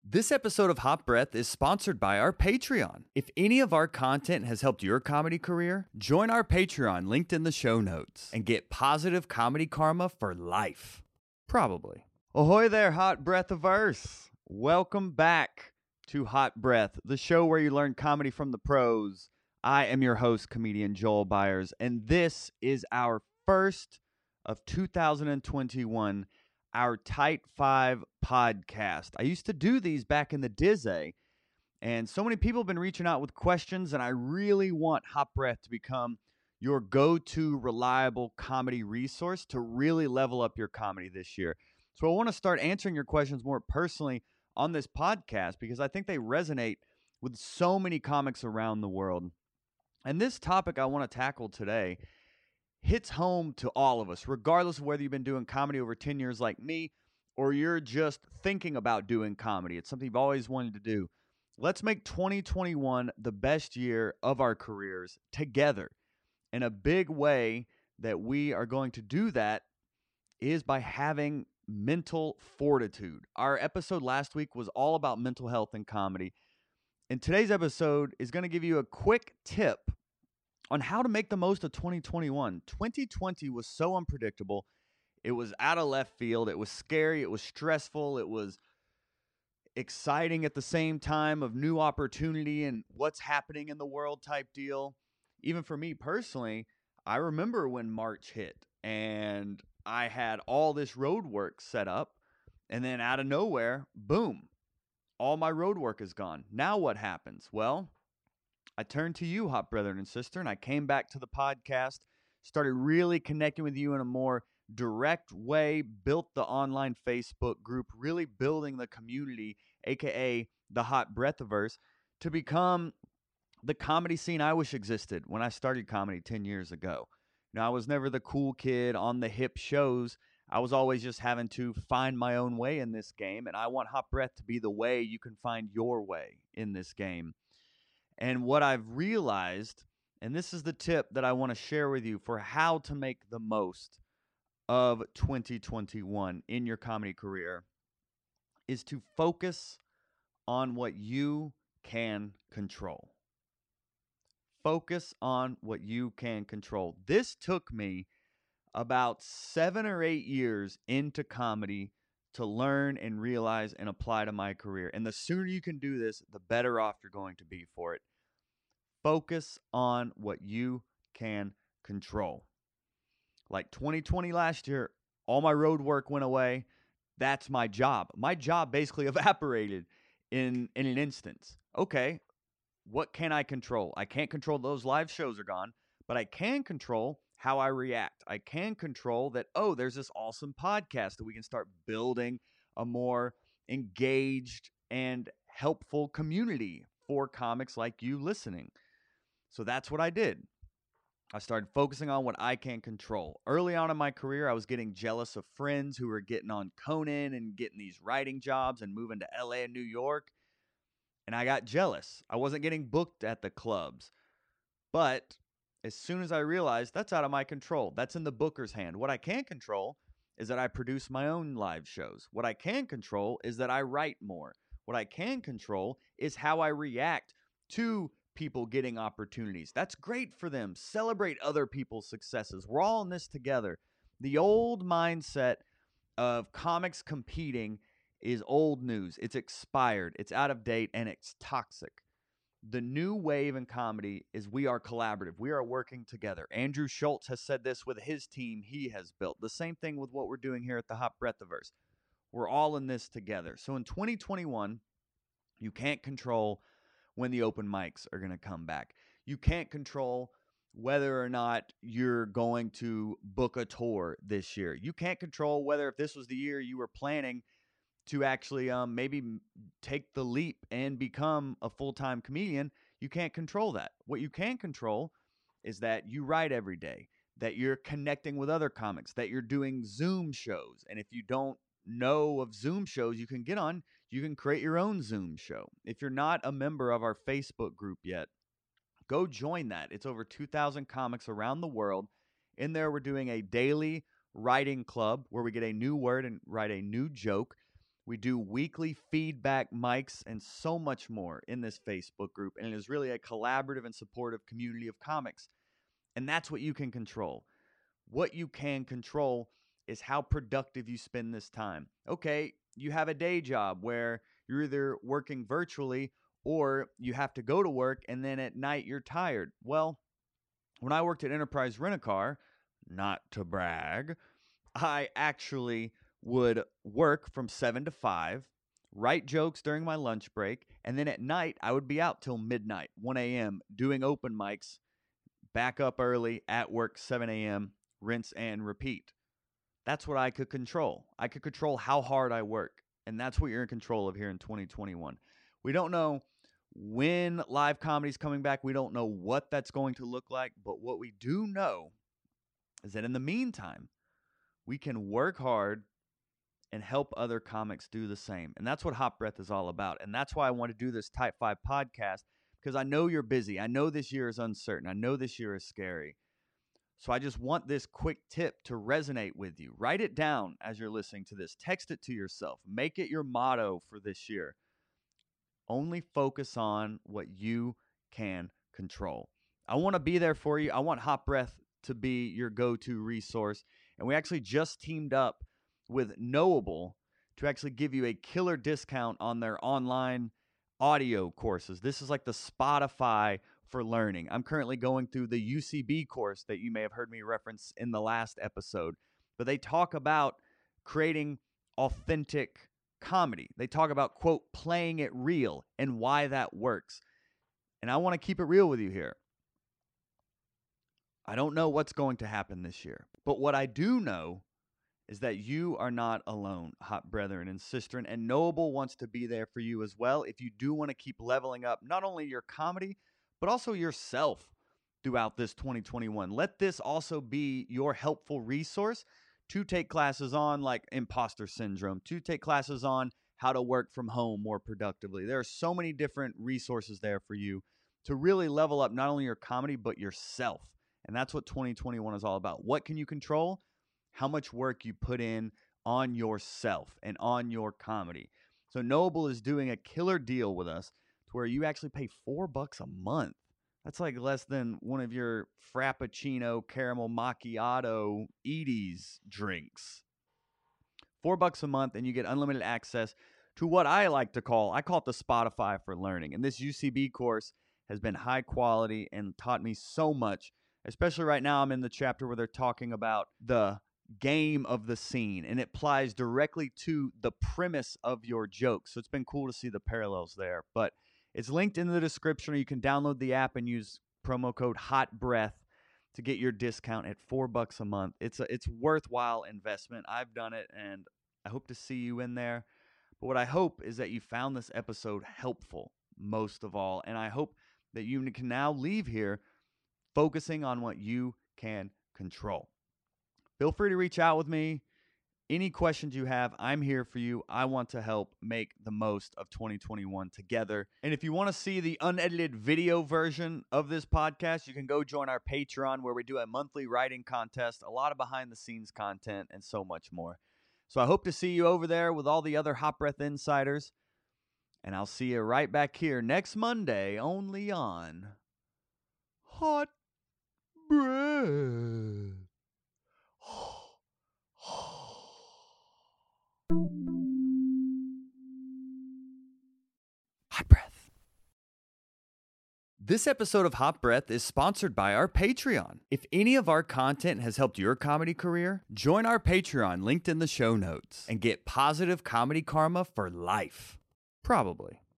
This episode of Hot Breath is sponsored by our Patreon. If any of our content has helped your comedy career, join our Patreon linked in the show notes and get positive comedy karma for life. Probably. Ahoy there, Hot Breathiverse. Welcome back to Hot Breath, the show where you learn comedy from the pros. I am your host, comedian Joel Byers, and this is our first of 2021, our Tight 5 podcast. I used to do these back in the Dizzy, and so many people have been reaching out with questions, and I really want Hot Breath to become your go-to reliable comedy resource to really level up your comedy this year. So I want to start answering your questions more personally on this podcast because I think they resonate with so many comics around the world. And this topic I want to tackle today hits home to all of us, regardless of whether you've been doing comedy over 10 years like me or you're just thinking about doing comedy. It's something you've always wanted to do. Let's make 2021 the best year of our careers together. And a big way that we are going to do that is by having mental fortitude. Our episode last week was all about mental health and comedy. And today's episode is going to give you a quick tip on how to make the most of 2021. 2020 was so unpredictable. It was out of left field. It was scary. It was stressful. It was exciting at the same time of new opportunity and what's happening in the world type deal. Even for me personally, I remember when March hit and I had all this road work set up, and then out of nowhere, boom, all my road work is gone. Now what happens? Well, I turned to you, hot brethren and sister, and I came back to the podcast, started really connecting with you in a more direct way, built the online Facebook group, really building the community, aka the Hot Breathiverse, to become the comedy scene I wish existed when I started comedy 10 years ago. Now, I was never the cool kid on the hip shows. I was always just having to find my own way in this game, and I want Hot Breath to be the way you can find your way in this game. And what I've realized, and this is the tip that I want to share with you for how to make the most of 2021 in your comedy career, is to focus on what you can control. Focus on what you can control. This took me about 7 or 8 years into comedy to learn and realize and apply to my career. And the sooner you can do this, the better off you're going to be for it. Focus on what you can control. Like 2020 last year, all my road work went away. That's my job. My job basically evaporated in an instance. Okay, what can I control? I can't control those live shows are gone, but I can control how I react. I can control that, oh, there's this awesome podcast that we can start building a more engaged and helpful community for comics like you listening. So that's what I did. I started focusing on what I can control. Early on in my career, I was getting jealous of friends who were getting on Conan and getting these writing jobs and moving to LA and New York. And I got jealous. I wasn't getting booked at the clubs. But as soon as I realized that's out of my control, that's in the booker's hand. What I can control is that I produce my own live shows. What I can control is that I write more. What I can control is how I react to people getting opportunities. That's great for them. Celebrate other people's successes. We're all in this together. The old mindset of comics competing is old news. It's expired. It's out of date, and it's toxic. The new wave in comedy is we are collaborative. We are working together. Andrew Schultz has said this with his team he has built. The same thing with what we're doing here at the Hot Breathiverse. We're all in this together. So in 2021, you can't control when the open mics are going to come back. You can't control whether or not you're going to book a tour this year. You can't control whether if this was the year you were planning to actually maybe take the leap and become a full-time comedian. You can't control that. What you can control is that you write every day, that you're connecting with other comics, that you're doing Zoom shows. And if you don't know of Zoom shows you can get on, you can create your own Zoom show. If you're not a member of our Facebook group yet, go join that. It's over 2,000 comics around the world. In there, we're doing a daily writing club where we get a new word and write a new joke. We do weekly feedback mics and so much more in this Facebook group. And it is really a collaborative and supportive community of comics. And that's what you can control. What you can control is how productive you spend this time. Okay, you have a day job where you're either working virtually or you have to go to work and then at night you're tired. Well, when I worked at Enterprise Rent-A-Car, not to brag, I actually would work from 7 to 5, write jokes during my lunch break, and then at night I would be out till midnight, 1 a.m., doing open mics, back up early, at work 7 a.m., rinse and repeat. That's what I could control. I could control how hard I work, and that's what you're in control of here in 2021. We don't know when live comedy's coming back. We don't know what that's going to look like, but what we do know is that in the meantime, we can work hard and help other comics do the same. And that's what Hot Breath is all about. And that's why I want to do this Type 5 podcast, because I know you're busy. I know this year is uncertain. I know this year is scary. So I just want this quick tip to resonate with you. Write it down as you're listening to this. Text it to yourself. Make it your motto for this year. Only focus on what you can control. I want to be there for you. I want Hot Breath to be your go-to resource. And we actually just teamed up with Knowable to actually give you a killer discount on their online audio courses. This is like the Spotify for learning. I'm currently going through the UCB course that you may have heard me reference in the last episode, but they talk about creating authentic comedy. They talk about, quote, playing it real and why that works. And I want to keep it real with you here. I don't know what's going to happen this year, but what I do know is that you are not alone, hot brethren and sistren, and Knowable wants to be there for you as well if you do want to keep leveling up not only your comedy, but also yourself throughout this 2021. Let this also be your helpful resource to take classes on like imposter syndrome, to take classes on how to work from home more productively. There are so many different resources there for you to really level up not only your comedy, but yourself. And that's what 2021 is all about. What can you control? How much work you put in on yourself and on your comedy. So Knowable is doing a killer deal with us to where you actually pay $4 a month. That's like less than one of your Frappuccino, Caramel Macchiato, Edie's drinks. $4 a month, and you get unlimited access to what I like to call, I call it the Spotify for learning. And this UCB course has been high quality and taught me so much, especially right now I'm in the chapter where they're talking about the game of the scene, and it applies directly to the premise of your joke. So it's been cool to see the parallels there. But it's linked in the description, or you can download the app and use promo code HOTBREATH to get your discount at $4 a month. It's worthwhile investment. I've done it, and I hope to see you in there. But what I hope is that you found this episode helpful, most of all, and I hope that you can now leave here focusing on what you can control. Feel free to reach out with me. Any questions you have, I'm here for you. I want to help make the most of 2021 together. And if you want to see the unedited video version of this podcast, you can go join our Patreon, where we do a monthly writing contest, a lot of behind-the-scenes content, and so much more. So I hope to see you over there with all the other Hot Breath Insiders. And I'll see you right back here next Monday, only on Hot Breath. Hot Breath. This episode of Hot Breath is sponsored by our Patreon. If any of our content has helped your comedy career, join our Patreon linked in the show notes and get positive comedy karma for life. Probably.